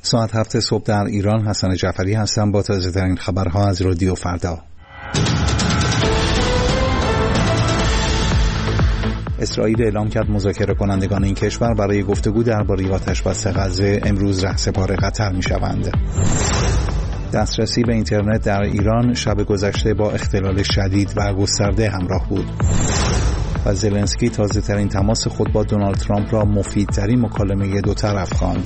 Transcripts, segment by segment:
ساعت 7 صبح در ایران. حسن جعفری هستم با تازه‌ترین خبرها از رادیو فردا. اسرائیل اعلام کرد مذاکره کنندگان این کشور برای گفتگو درباره آتش‌بس غزه امروز رهسپار قطر می‌شوند. دسترسی به اینترنت در ایران شب گذشته با اختلال شدید و گسترده همراه بود. و زلنسکی تازه‌ترین تماس خود با دونالد ترامپ را مفیدترین مکالمه دو طرف خواند.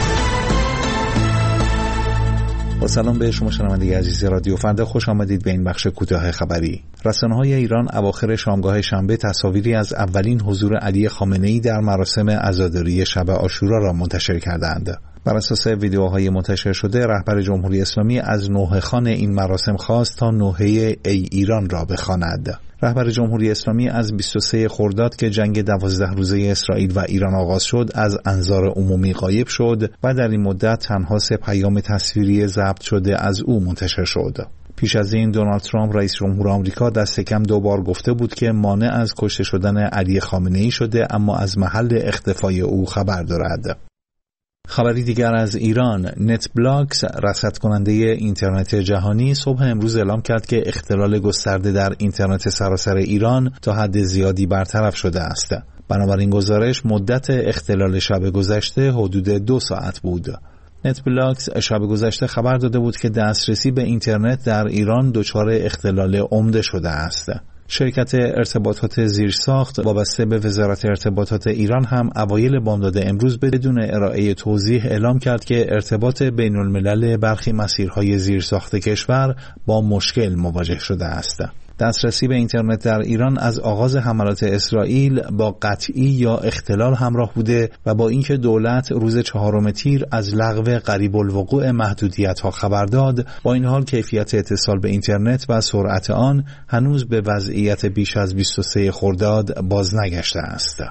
با سلام به شما شنونده عزیز رادیو فردا، خوش آمدید به این بخش کوتاه خبری. رسانه‌های ایران اواخر شامگاه شنبه تصاویری از اولین حضور علی خامنه‌ای در مراسم عزاداری شب عاشورا را منتشر کردند. بر اساس ویدیوهای منتشر شده، رهبر جمهوری اسلامی از نوحه‌خوان این مراسم خواست تا نوحه ای ایران را بخواند. رهبر جمهوری اسلامی از 23 خرداد که جنگ 12 روزه اسرائیل و ایران آغاز شد از انظار عمومی غایب شد و در این مدت تنها 3 پیام تصویری ضبط شده از او منتشر شد. پیش از این دونالد ترامپ رئیس جمهور آمریکا دست کم 2 بار گفته بود که مانع از کشته شدن علی خامنه‌ای شده، اما از محل اختفای او خبر دارد. خبری دیگر از ایران، نت بلاکس رصد کننده اینترنت جهانی صبح امروز اعلام کرد که اختلال گسترده در اینترنت سراسر ایران تا حد زیادی برطرف شده است. بنابراین گزارش مدت اختلال شب گذشته حدود 2 ساعت بود. نت بلاکس شب گذشته خبر داده بود که دسترسی به اینترنت در ایران دچار اختلال عمده شده است. شرکت ارتباطات زیرساخت وابسته به وزارت ارتباطات ایران هم اوایل بامداد امروز بدون ارائه توضیح اعلام کرد که ارتباط بین الملل برخی مسیرهای زیرساخت کشور با مشکل مواجه شده است. دسترسی به اینترنت در ایران از آغاز حملات اسرائیل با قطعی یا اختلال همراه بوده و با اینکه دولت روز 4 تیر از لغو قریب الوقوع محدودیت‌ها خبر داد، با این حال کیفیت اتصال به اینترنت و سرعت آن هنوز به وضعیت بیش از 23 خرداد باز نگشته است.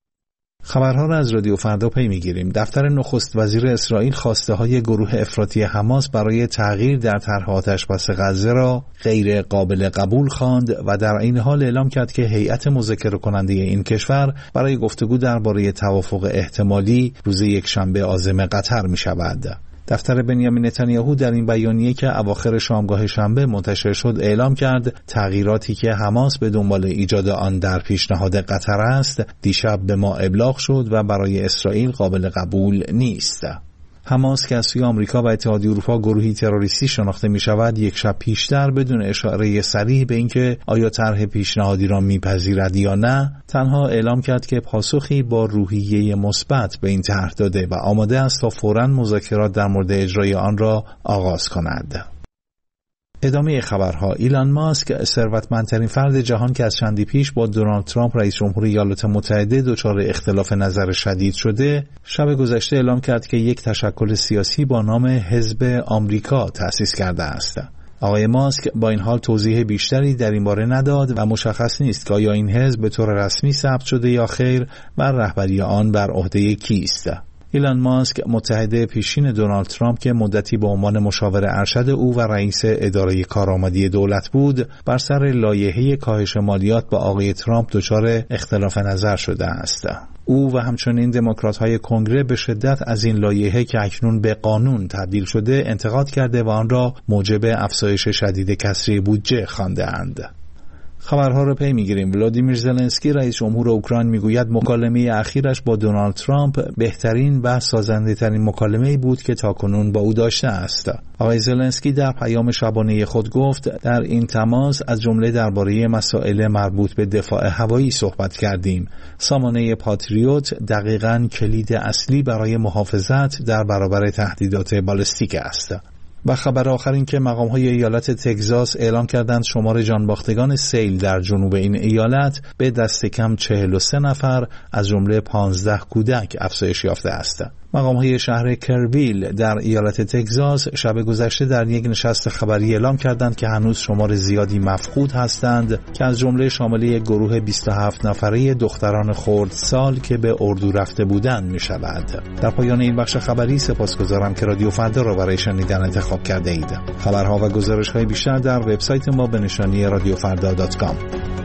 خبرها را از رادیو فردا پی می‌گیریم. دفتر نخست وزیر اسرائیل خواسته های گروه افراطی حماس برای تغییر در طرح آتش‌بس غزه را غیر قابل قبول خواند و در این حال اعلام کرد که هیئت مذاکره کننده این کشور برای گفتگو درباره توافق احتمالی روز یکشنبه عازم قطر می‌شود. دفتر بنیامین نتانیاهو در این بیانیه که اواخر شامگاه شنبه منتشر شد اعلام کرد تغییراتی که حماس به دنبال ایجاد آن در پیشنهاد قطر است دیشب به ما ابلاغ شد و برای اسرائیل قابل قبول نیست. حماس که از سوی آمریکا و اتحادیه اروپا گروهی تروریستی شناخته می شود، یک شب پیشتر بدون اشاره صریح به اینکه آیا طرح پیشنهادی را میپذیرد یا نه، تنها اعلام کرد که پاسخی با روحیه مثبت به این طرح داده و آماده است تا فوراً مذاکرات در مورد اجرای آن را آغاز کند. ادامه خبرها، ایلان ماسک ثروتمندترین فرد جهان که از چندی پیش با دونالد ترامپ رئیس جمهور ایالات متحده دچار اختلاف نظر شدید شده، شب گذشته اعلام کرد که یک تشکل سیاسی با نام حزب آمریکا تأسیس کرده است. آقای ماسک با این حال توضیح بیشتری در این باره نداد و مشخص نیست که آیا این حزب به طور رسمی ثبت شده یا خیر و رهبری آن بر عهده کیست. ایلان ماسک متحد پیشین دونالد ترامپ که مدتی به عنوان مشاور ارشد او و رئیس اداره کارآمدی دولت بود، بر سر لایحه کاهش مالیات با آقای ترامپ دچار اختلاف نظر شده است. او و همچنین دموکرات‌های کنگره به شدت از این لایحه که اکنون به قانون تبدیل شده انتقاد کرده و آن را موجب افزایش شدید کسری بودجه خوانده‌اند. خبرها را پی می‌گیریم. ولادیمیر زلنسکی رئیس جمهور اوکراین میگوید مکالمه اخیرش با دونالد ترامپ بهترین و سازنده‌ترین مکالمه‌ای بود که تاکنون با او داشته است. آقای زلنسکی در پیام شبانه خود گفت در این تماس از جمله درباره مسائل مربوط به دفاع هوایی صحبت کردیم. سامانه پاتریوت دقیقاً کلید اصلی برای محافظت در برابر تهدیدات بالستیک است. و خبر آخر این که مقام‌های ایالت تگزاس اعلام کردند شمار جانباختگان سیل در جنوب این ایالت به دست کم 43 نفر از جمله 15 کودک افزایش یافته است. مقام‌های شهر کرویل در ایالت تگزاس شب گذشته در یک نشست خبری اعلام کردند که هنوز شمار زیادی مفقود هستند که از جمله شامل یک گروه 27 نفره دختران خردسال که به اردو رفته بودند می‌شود. در پایان این بخش خبری سپاسگزارم که رادیو فردا را برای شنیدن انتخاب کرده اید. خبرها و گزارش‌های بیشتر در وبسایت ما به نشانی radiofrda.com.